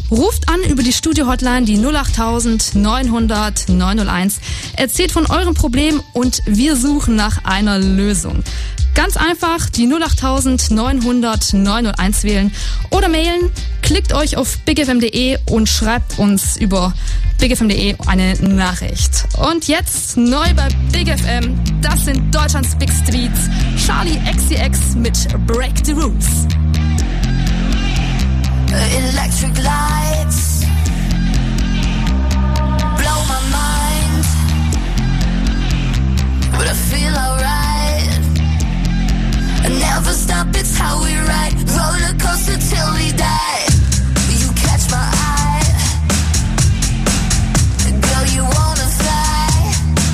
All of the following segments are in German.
Ruft an über die Studio-Hotline, die 08000 900 901. Erzählt von eurem Problem und wir suchen nach einer Lösung. Ganz einfach die 08000 900 901 wählen oder mailen. Klickt euch auf bigfm.de und schreibt uns über bigfm.de eine Nachricht. Und jetzt neu bei Big FM, das sind Deutschlands Big Streets, Charlie XCX mit Break the Rules. Electric lights blow my mind, but I feel alright. I never stop, it's how we ride, roller coaster till we die. You catch my eye, girl, you wanna fly.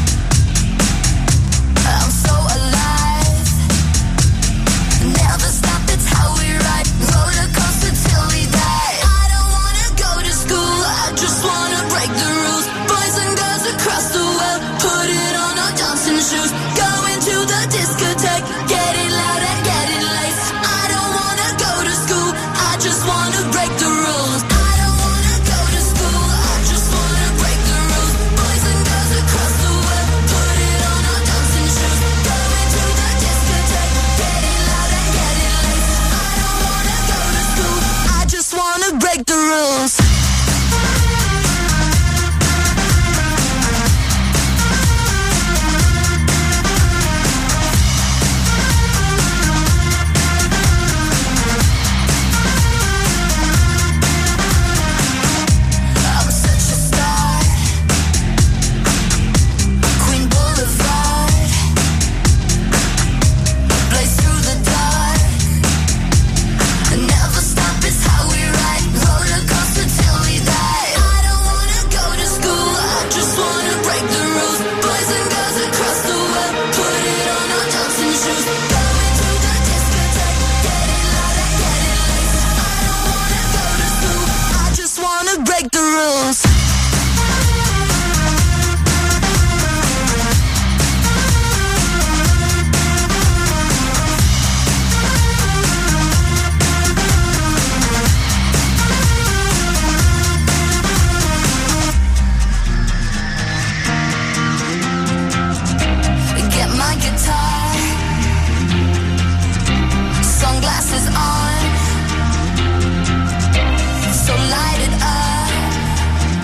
I'm so alive. Never stop, it's how we ride, roller coaster till we die. I don't wanna go to school, I just wanna break the rules. Boys and girls across the world, put it on our dancing shoes. Go into the discotheque, get it loud and get it laced. I don't wanna go to school, I just wanna break the rules. I don't wanna go to school, I just wanna break the rules. Boys and girls across the world, put it on our dancing shoes. Go into the discotheque, get it loud and get it laced. I don't wanna go to school, I just wanna break the rules. I'm such a star, Queen Boulevard, blaze through the dark. Never stop, it's how we ride, roller coaster till we die. I don't wanna go to school, I just wanna break the rules. Boys and girls across the world, put it on our dancing shoes. Go into the discotheque, get it loud and get it laced. I don't wanna go to school, I just wanna break the rules. Get my guitar, sunglasses on, so light it up.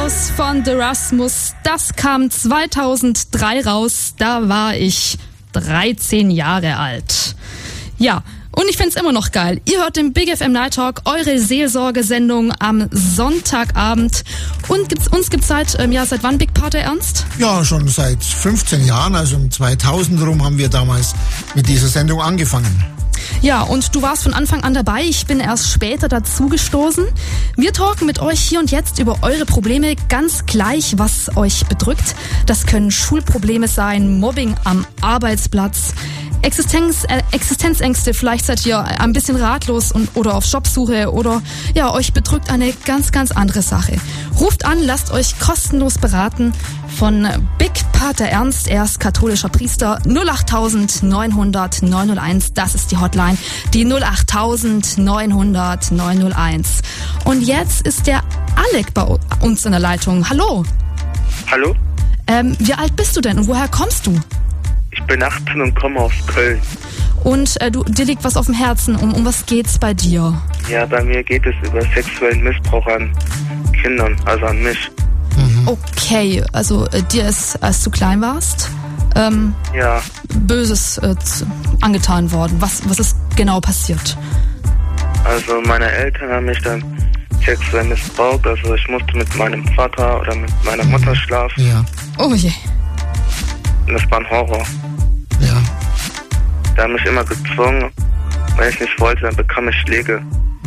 House von The Rasmus. Das kam 2003 raus. Da war ich 13 Jahre alt. Ja, und ich find's immer noch geil. Ihr hört den Big FM Night Talk, eure Seelsorgesendung am Sonntagabend. Und uns gibt's seit wann Big Pater Ernst? Ja, schon seit 15 Jahren, also um 2000 rum haben wir damals mit dieser Sendung angefangen. Ja, und du warst von Anfang an dabei. Ich bin erst später dazugestoßen. Wir talken mit euch hier und jetzt über eure Probleme, ganz gleich, was euch bedrückt. Das können Schulprobleme sein, Mobbing am Arbeitsplatz, Existenzängste, vielleicht seid ihr ein bisschen ratlos oder auf Jobsuche oder ja, euch bedrückt eine ganz, ganz andere Sache. Ruft an, lasst euch kostenlos beraten von Big Pater Ernst, er ist katholischer Priester, 08000 900 901, das ist die Hotline, die 08000 900 901. Und jetzt ist der Alec bei uns in der Leitung. Hallo. Hallo? Wie alt bist du denn und woher kommst du? Ich bin 18 und komme aus Köln. Und dir liegt was auf dem Herzen. Um was geht's bei dir? Ja, bei mir geht es über sexuellen Missbrauch an Kindern, also an mich. Okay, also dir ist, als du klein warst, Ja, Böses angetan worden. Was ist genau passiert? also meine Eltern haben mich dann sexuell missbraucht. Also ich musste mit meinem Vater oder mit meiner Mutter schlafen. Ja, Oh je. Und das war ein Horror. ja. Da haben mich immer gezwungen. Wenn ich nicht wollte, dann bekam ich Schläge.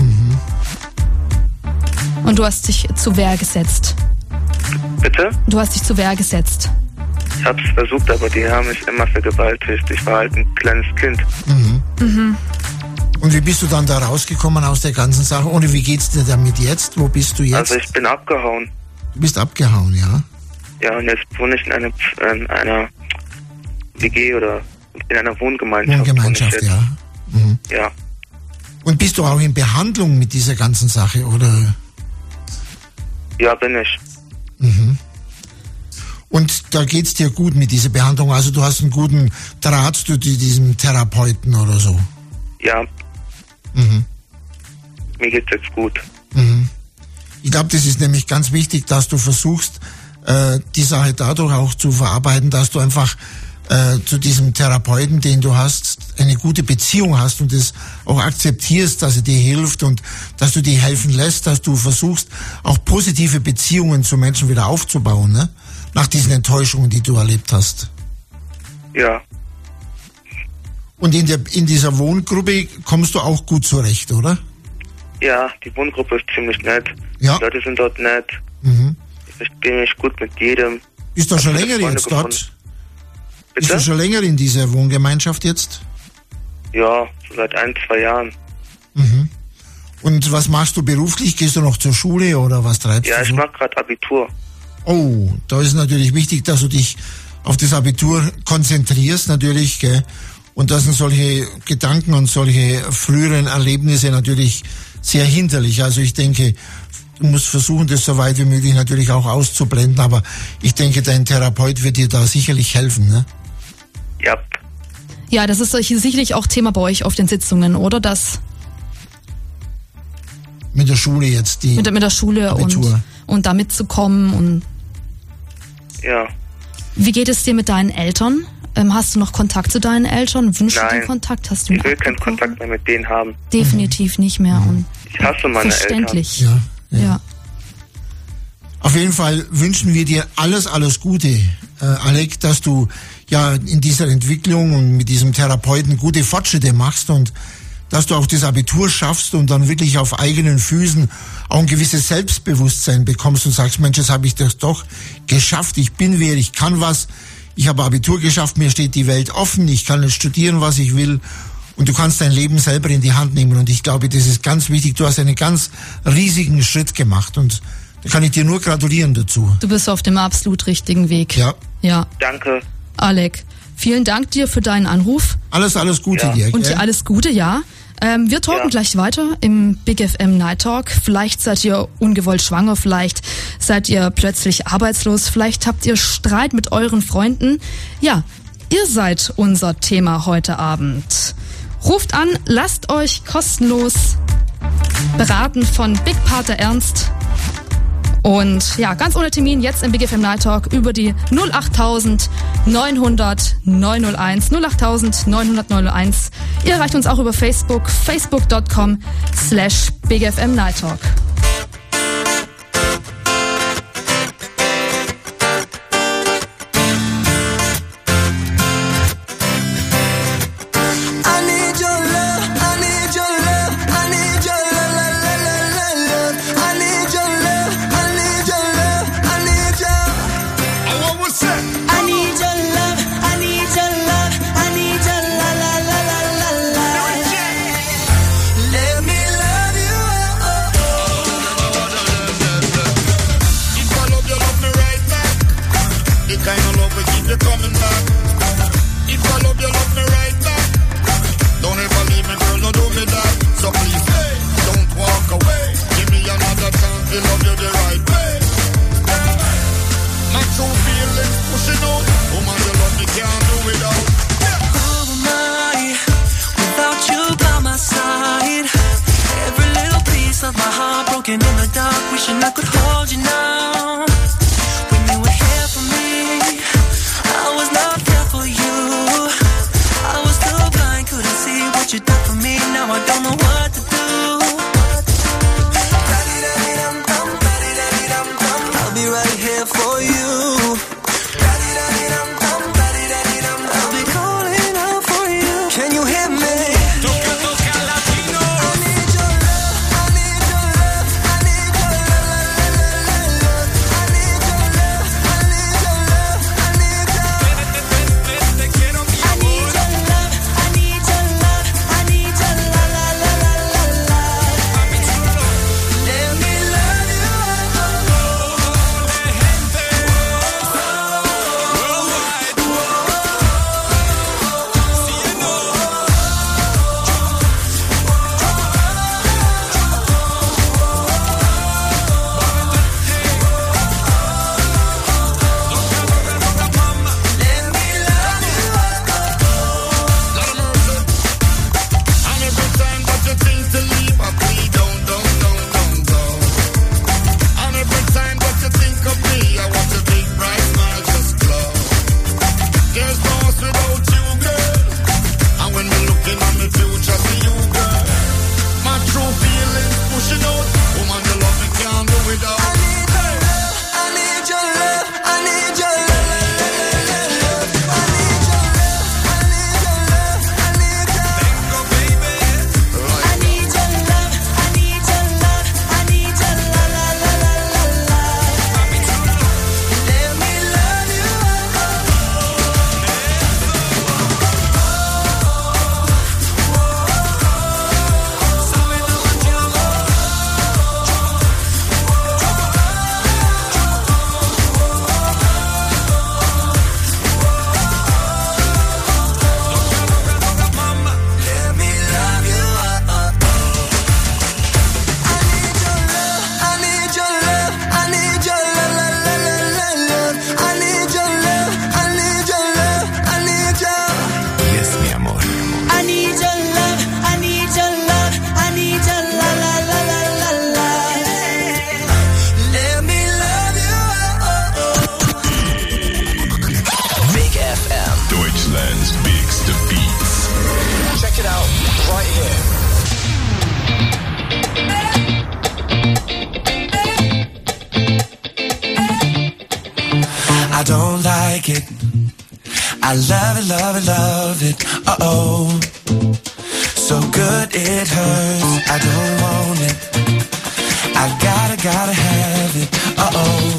Und du hast dich zur Wehr gesetzt. Bitte? Du hast dich zur Wehr gesetzt. Ich hab's versucht, aber die haben mich immer vergewaltigt. Ich war halt ein kleines Kind. Und wie bist du dann da rausgekommen aus der ganzen Sache? Oder wie geht's dir damit jetzt? Wo bist du jetzt? Also ich bin abgehauen. Du bist abgehauen, ja? Ja, und jetzt wohne ich in einer WG oder in einer Wohngemeinschaft. Wohngemeinschaft, wohne ich jetzt. ja. Ja. Und bist du auch in Behandlung mit dieser ganzen Sache, oder? Ja, bin ich. Und da geht's dir gut mit dieser Behandlung? Also du hast einen guten Draht zu diesem Therapeuten oder so? Ja. Mir geht's jetzt gut. Ich glaube, das ist nämlich ganz wichtig, dass du versuchst, die Sache dadurch auch zu verarbeiten, dass du einfach zu diesem Therapeuten, den du hast, eine gute Beziehung hast und es auch akzeptierst, dass er dir hilft und dass du dir helfen lässt, dass du versuchst, auch positive Beziehungen zu Menschen wieder aufzubauen, ne? Nach diesen Enttäuschungen, die du erlebt hast. Ja. Und in dieser Wohngruppe kommst du auch gut zurecht, oder? Ja, die Wohngruppe ist ziemlich nett. Ja. Die Leute sind dort nett. Ich verstehe mich gut mit jedem. Bist du schon viele länger Freunde jetzt dort? gefunden. Bist du Bitte? schon länger in dieser Wohngemeinschaft jetzt? Ja, so seit 1-2 Jahren. Und was machst du beruflich? Gehst du noch zur Schule oder was treibst Ja, du ich so? mache gerade Abitur. Oh, da ist natürlich wichtig, dass du dich auf das Abitur konzentrierst, natürlich, gell? Und das sind solche Gedanken und solche früheren Erlebnisse natürlich sehr hinderlich. Also ich denke, du musst versuchen, das so weit wie möglich natürlich auch auszublenden, aber ich denke, dein Therapeut wird dir da sicherlich helfen, ne? Ja. Ja, das ist sicherlich auch Thema bei euch auf den Sitzungen, oder? Das Mit der Schule jetzt, die mit der Schule Abitur. und da mitzukommen. Und Ja. wie geht es dir mit deinen Eltern? Hast du noch Kontakt zu deinen Eltern? Wünschst du Nein. dir Kontakt? Hast du Ich ihn will keinen abgebrochen? Kontakt mehr mit denen haben. Definitiv nicht mehr. Und Ich hasse meine Eltern. verständlich. Ja, ja. Ja. Auf jeden Fall wünschen wir dir alles Gute, Alec, dass du ja in dieser Entwicklung und mit diesem Therapeuten gute Fortschritte machst und dass du auch das Abitur schaffst und dann wirklich auf eigenen Füßen auch ein gewisses Selbstbewusstsein bekommst und sagst, Mensch, jetzt habe ich das doch geschafft, ich bin wer, ich kann was, ich habe Abitur geschafft, mir steht die Welt offen, ich kann jetzt studieren, was ich will und du kannst dein Leben selber in die Hand nehmen und ich glaube, das ist ganz wichtig, du hast einen ganz riesigen Schritt gemacht und da kann ich dir nur gratulieren dazu. Du bist auf dem absolut richtigen Weg. Ja. Ja. Danke. Alec, vielen Dank dir für deinen Anruf. Alles Gute Ja. dir. Und gell? dir alles Gute, ja. Wir talken Ja. gleich weiter im Big FM Night Talk. Vielleicht seid ihr ungewollt schwanger, vielleicht seid ihr plötzlich arbeitslos, vielleicht habt ihr Streit mit euren Freunden. Ja, ihr seid unser Thema heute Abend. Ruft an, lasst euch kostenlos beraten von Big Pater Ernst. Und ja, ganz ohne Termin jetzt im Big FM Night Talk über die 08000 900 901. 08000 900 901. Ihr erreicht uns auch über Facebook, facebook.com/Big FM Night Talk. I love it, love it, love it, uh-oh. So good it hurts, I don't want it. I gotta have it, uh-oh.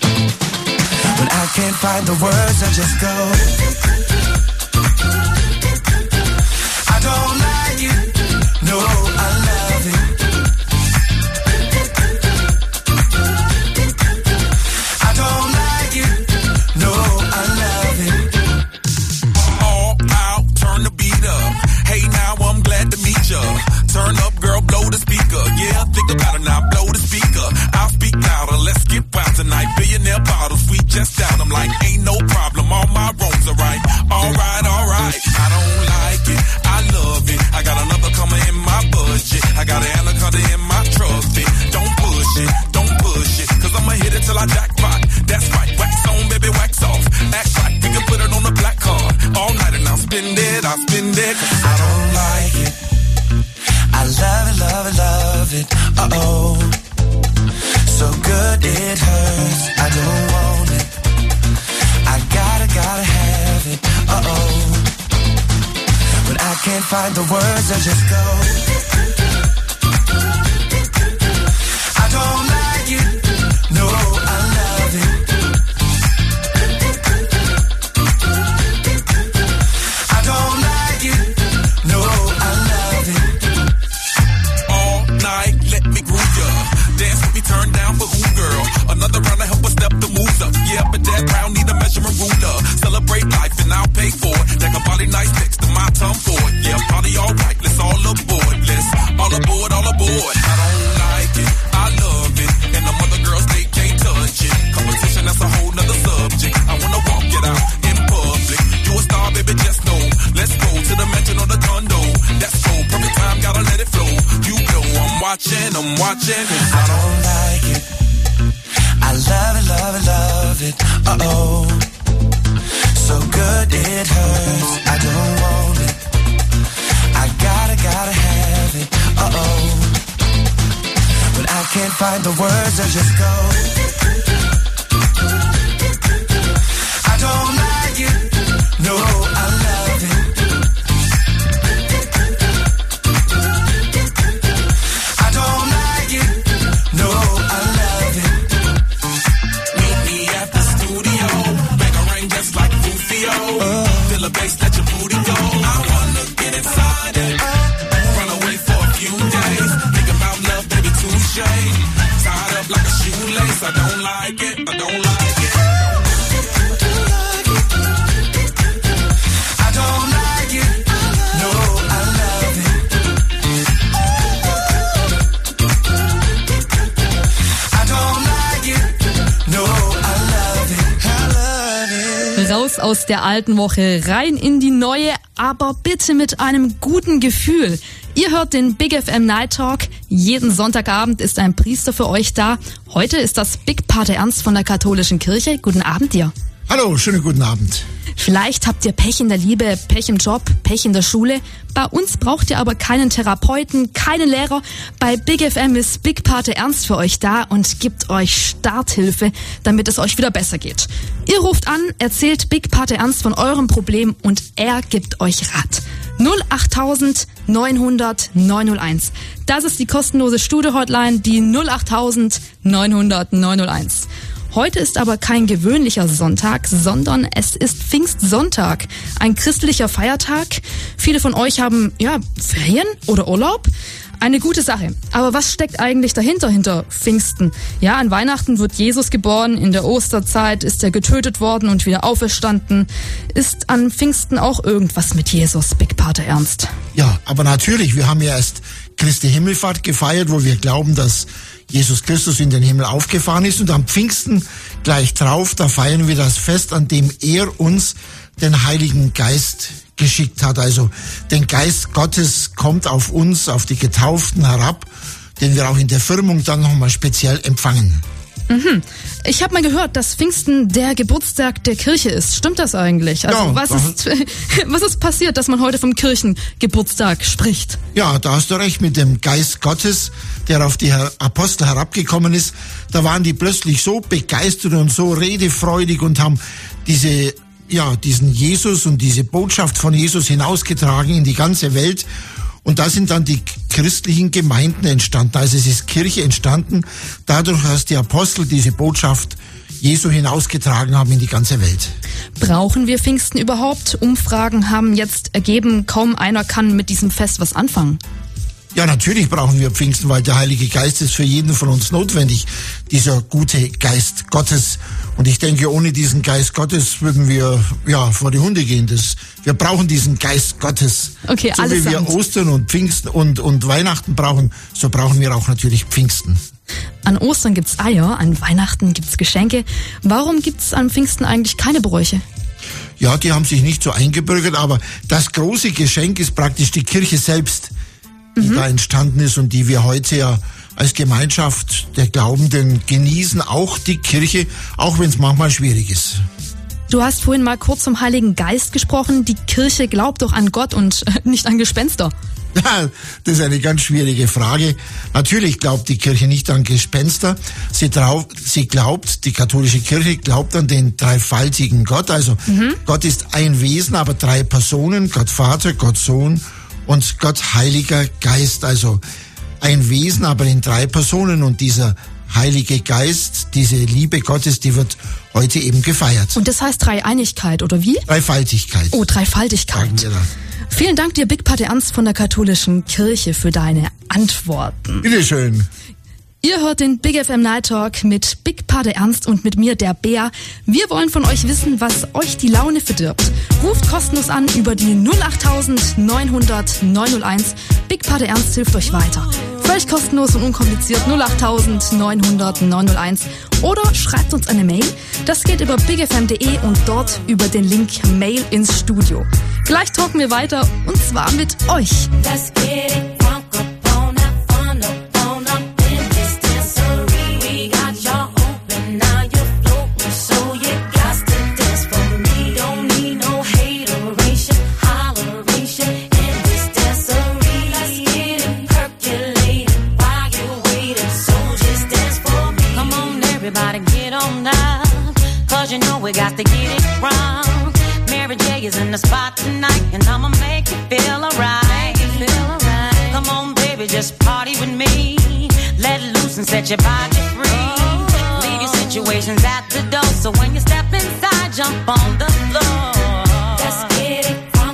When I can't find the words, I just go. I don't like it, no, I love it. I don't like it, no, I love it. All out, turn the beat up. Hey now, I'm glad to meet ya. Turn up, girl, blow the speaker. Yeah, think about it now, blow the speaker. I'll speak louder, let's get wild tonight. Billionaire bottles, we just down. I'm like, ain't no problem, all my wrongs are right. Alright, alright, I don't like it, I love it. I got another coming in my budget. I got an anaconda in my trophy. Don't push it, cause I'ma till I jackpot. That's right, wax on, baby, wax off. Act right, we can put it on the black card. All night and I'll spend it, cause I don't like it. I love it, love it, love it. Uh-oh. So good it hurts. I don't want it. I gotta have it. Uh-oh. But I can't find the words, I just go. I don't like it. No, I love it. I don't like it. No, I love it. All night, let me groove ya. Dance with me, turn down for who, girl? Another round to help us step the moves up. Yeah, but that round need a measuring ruler. Celebrate life and I'll pay for it. Like a body nice next to my tongue for it. Yeah, party all right, let's all aboard. Let's all aboard, all aboard. I don't like it, I love it. And the other girls, they can't touch it. Competition, that's a whole nother subject. I wanna walk it out in public. You a star, baby, just know. Let's go to the mansion or the condo. That's so perfect time, gotta let it flow. You know I'm watching, cause I don't like it. I love it, love it, love it. Uh-oh. So good it hurts. I don't want it. I gotta have it. Uh-oh. But I can't find the words, I just go. I don't like it. No, I love it. I don't like it. No, I love it. Meet me at the studio. Make a rain just like Rufio. Feel a bass, let your booty go. I wanna get inside it. Run away for a few days. Think about love, baby, touche. Tied up like a shoelace. I don't like it. I don't like it. I don't like it. No, I love it. I don't like it. No, I love it. I love it. Raus aus der alten Woche, rein in die neue, aber bitte mit einem guten Gefühl. Ihr hört den Big FM Night Talk. Jeden Sonntagabend ist ein Priester für euch da. Heute ist das Big Pater Ernst von der katholischen Kirche. Guten Abend dir. Hallo, schönen guten Abend. Vielleicht habt ihr Pech in der Liebe, Pech im Job, Pech in der Schule. Bei uns braucht ihr aber keinen Therapeuten, keinen Lehrer. Bei Big FM ist Big Pater Ernst für euch da und gibt euch Starthilfe, damit es euch wieder besser geht. Ihr ruft an, erzählt Big Pater Ernst von eurem Problem und er gibt euch Rat. 08000 900 901. Das ist die kostenlose Studio-Hotline, die 08000 900 901. Heute ist aber kein gewöhnlicher Sonntag, sondern es ist Pfingstsonntag, ein christlicher Feiertag. Viele von euch haben, Ferien oder Urlaub. Eine gute Sache. Aber was steckt eigentlich dahinter, hinter Pfingsten? Ja, an Weihnachten wird Jesus geboren, in der Osterzeit ist er getötet worden und wieder auferstanden. Ist an Pfingsten auch irgendwas mit Jesus, Big Pater Ernst? Ja, aber natürlich, wir haben ja erst Christi Himmelfahrt gefeiert, wo wir glauben, dass Jesus Christus in den Himmel aufgefahren ist. Und am Pfingsten gleich drauf, da feiern wir das Fest, an dem er uns den Heiligen Geist geschickt hat. Also den Geist Gottes kommt auf uns, auf die Getauften herab, den wir auch in der Firmung dann nochmal speziell empfangen. Mhm. Ich habe mal gehört, dass Pfingsten der Geburtstag der Kirche ist. Stimmt das eigentlich? Also Ja, was ist passiert, dass man heute vom Kirchengeburtstag spricht? Ja, da hast du recht, mit dem Geist Gottes, der auf die Apostel herabgekommen ist. Da waren die plötzlich so begeistert und so redefreudig und haben diesen Jesus und diese Botschaft von Jesus hinausgetragen in die ganze Welt. Und da sind dann die christlichen Gemeinden entstanden. Also es ist Kirche entstanden, dadurch, dass die Apostel diese Botschaft Jesu hinausgetragen haben in die ganze Welt. Brauchen wir Pfingsten überhaupt? Umfragen haben jetzt ergeben, kaum einer kann mit diesem Fest was anfangen. Ja, natürlich brauchen wir Pfingsten, weil der Heilige Geist ist für jeden von uns notwendig, dieser gute Geist Gottes. Und ich denke, ohne diesen Geist Gottes würden wir vor die Hunde gehen. Wir brauchen diesen Geist Gottes. Okay, so wie wir Ostern und Pfingsten und Weihnachten brauchen, so brauchen wir auch natürlich Pfingsten. An Ostern gibt's Eier, an Weihnachten gibt's Geschenke. Warum gibt's an Pfingsten eigentlich keine Bräuche? Ja, die haben sich nicht so eingebürgert, aber das große Geschenk ist praktisch die Kirche selbst, die da entstanden ist und die wir heute ja als Gemeinschaft der Glaubenden genießen auch die Kirche, auch wenn es manchmal schwierig ist. Du hast vorhin mal kurz vom Heiligen Geist gesprochen. Die Kirche glaubt doch an Gott und nicht an Gespenster. Ja, das ist eine ganz schwierige Frage. Natürlich glaubt die Kirche nicht an Gespenster. Sie glaubt, die katholische Kirche glaubt an den dreifaltigen Gott. Also Gott ist ein Wesen, aber drei Personen. Gott Vater, Gott Sohn und Gott Heiliger Geist. Also ein Wesen, aber in drei Personen. Und dieser Heilige Geist, diese Liebe Gottes, die wird heute eben gefeiert. Und das heißt Dreieinigkeit, oder wie? Dreifaltigkeit. Oh, Dreifaltigkeit. Sagen wir da. Vielen Dank dir, Big Pater Ernst von der katholischen Kirche, für deine Antworten. Bitteschön. Ihr hört den Big FM Night Talk mit Big Pater Ernst und mit mir, der Bär. Wir wollen von euch wissen, was euch die Laune verdirbt. Ruft kostenlos an über die 08000 900 901. Big Pater Ernst hilft euch weiter. Völlig kostenlos und unkompliziert 08000 900 901. Oder schreibt uns eine Mail. Das geht über bigfm.de und dort über den Link Mail ins Studio. Gleich talken wir weiter und zwar mit euch. Let's get it crunk up on that fun up in this dancery. We got y'all open, now you're floating, so you got to dance for me. Don't need no hateration, holleration in this dancery. Let's get it percolating while you're waiting, so just dance for me. Come on, everybody, get on up, 'cause you know we got to get it wrong. Mary J is in the spot tonight, and I'ma make you feel alright. Come on, baby, just party with me. Let loose and set your body free. Leave your situations at the door, so when you step inside, jump on the floor. Let's get it crunk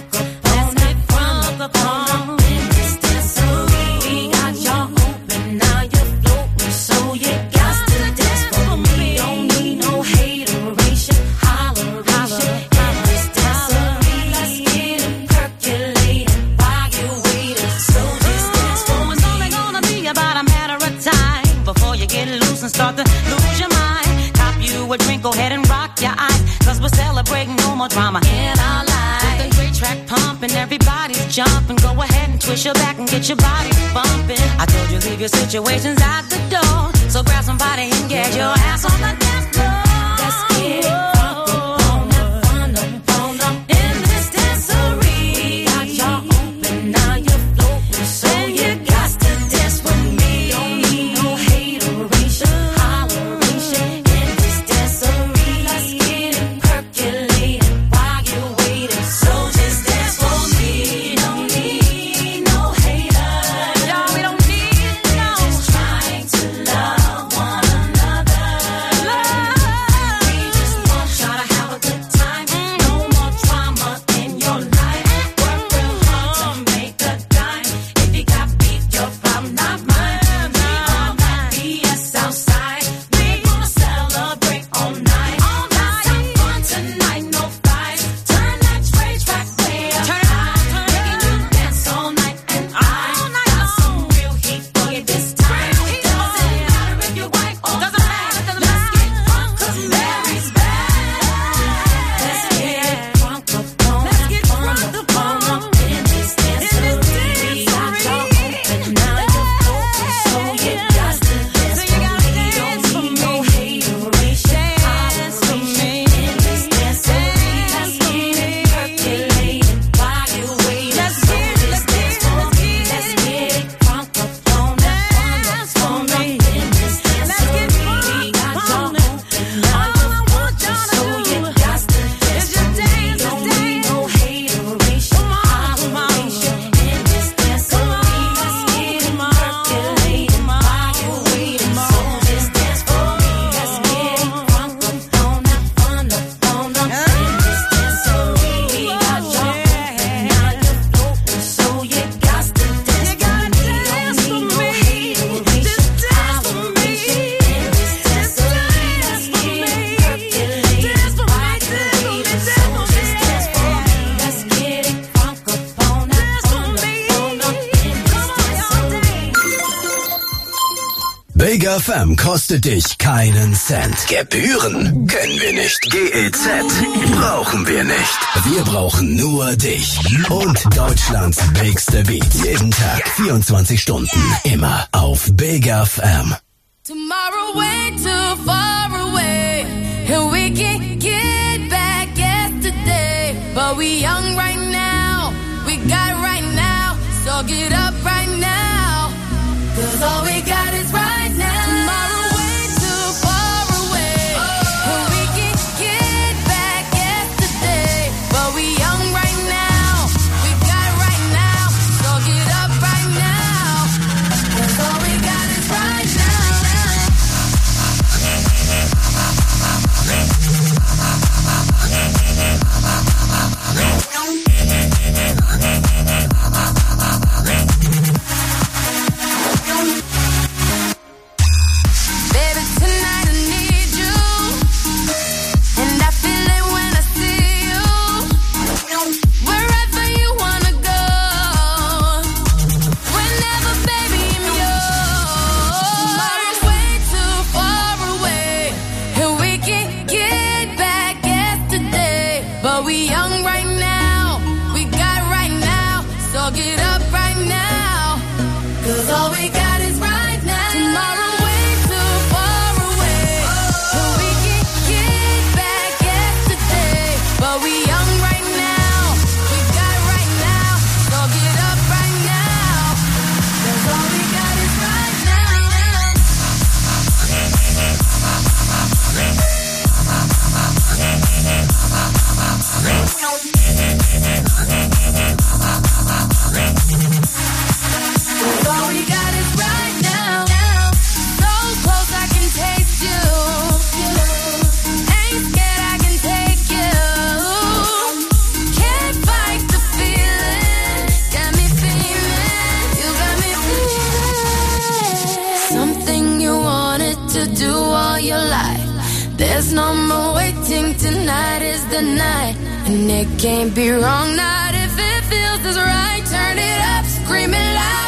up on in this dancery. We got y'all open, now you're floating, so you got to dance for me. Don't need no hateration, holleration in this dancery. Let's get it percolating while you're waiting, so just dance for me. It's only gonna be about a matter of time before you get loose and start to lose your mind. Cop you a drink, go ahead and rock your eyes, 'cause we're celebrating no more drama in our lives. With the great track pumping, everybody's jumping. Go ahead and twist your back and get your body bumping. I told you leave your situations at the door, so grab somebody and get your ass on the dance floor. Let's get it crunk up on that fun up in this dancery. Got y'all open, now you're floating, so you got to dance with me. Don't need no hateration, holleration in this dancery. Let's get it percolating while you're waiting, so just dance for me. Don't need no haters, No, we don't need no. just trying to love one another. Love Mega FM kostet dich keinen Cent. Gebühren können wir nicht. GEZ brauchen wir nicht. Wir brauchen nur dich. Und Deutschlands bigste Beats. Jeden Tag, 24 Stunden. Immer auf Mega FM. Tomorrow way too far away, and we can't get back yesterday. But we young right now, we got right now, so get up right now, 'cause all we got is right now. Tomorrow way too far away, and we can't get back yesterday. But we young right now, we got right now, so get up right now, 'cause all we got is right now. Baby, tonight I need you, and I feel it when I see you. Wherever you wanna go, whenever, baby, I'm yours. Tomorrow's way too far away, and we can't get back yesterday. But we young right now, we got right now, so get up right now, 'cause all we got is right now. Tomorrow way too far away, and we can't get back yesterday. But we young right now, we got right now, so get up right now, 'cause all we got is right now. All we got is right now. So close I can taste you. Ain't scared I can take you. Can't fight the feeling. Got me feeling. You got me feeling. Something you wanted to do all your life. There's no more waiting. Tonight is the night, and it can't be wrong. Not if it feels as right. Turn it up, scream it loud.